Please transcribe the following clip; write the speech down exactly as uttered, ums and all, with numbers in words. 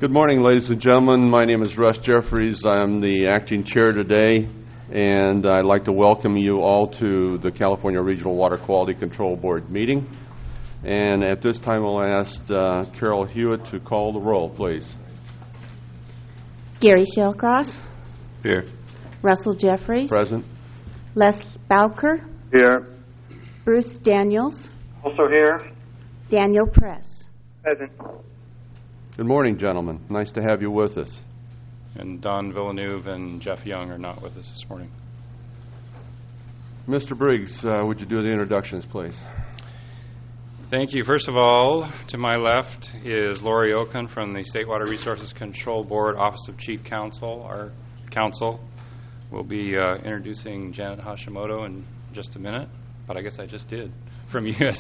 Good morning, ladies and gentlemen. My name is Russ Jeffries. I'm the acting chair today, and I'd like to welcome you all to the California Regional Water Quality Control Board meeting. And at this time, I'll ask uh, Carol Hewitt to call the roll, please. Gary Shellcross. Here. Russell Jeffries. Present. Les Bowker. Here. Bruce Daniels. Also here. Daniel Press. Present. Good morning, gentlemen. Nice to have you with us. And Don Villeneuve and Jeff Young are not with us this morning. Mister Briggs, uh, would you do the introductions, please? Thank you. First of all, to my left is Lori Okun from the State Water Resources Control Board, Office of Chief Counsel. Our counsel will be uh, introducing Janet Hashimoto in just a minute, but I guess I just did, from U S